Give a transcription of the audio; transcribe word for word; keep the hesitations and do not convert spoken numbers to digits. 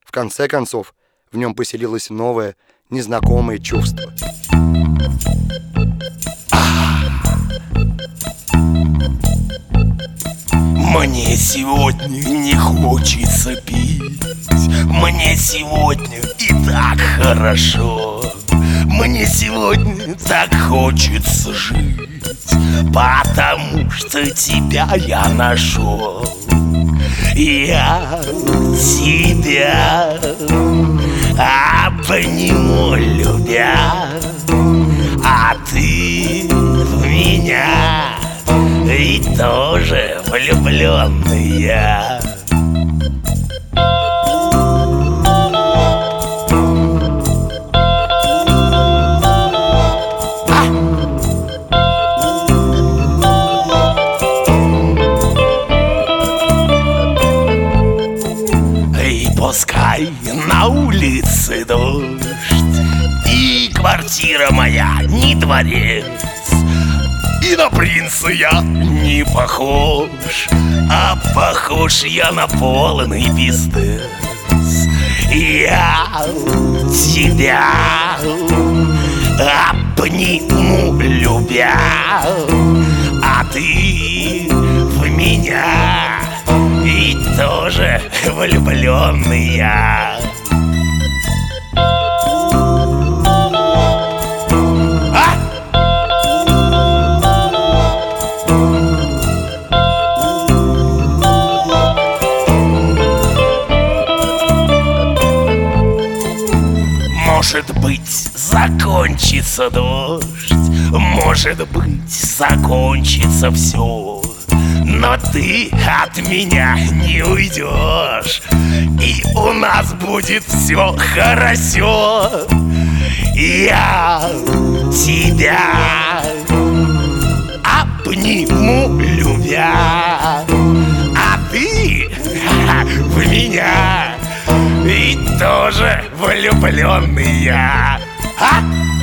В конце концов, в нем поселилось новое, незнакомое чувство. Мне сегодня не хочется пить. Мне сегодня и так хорошо. Мне сегодня так хочется жить, потому что тебя я нашел. Я тебя обниму, любя, а ты в меня и тоже влюбленный я. Пускай на улице дождь, и квартира моя не дворец, и на принца я не похож, а похож я на полный пиздец. Я тебя обниму, любя, а ты в меня и тоже влюбленный я. А? Может быть, закончится дождь, может быть, закончится все, но ты от меня не уйдешь, и у нас будет все хорошо. Я тебя обниму, любя, а ты в меня и тоже влюбленный я. А?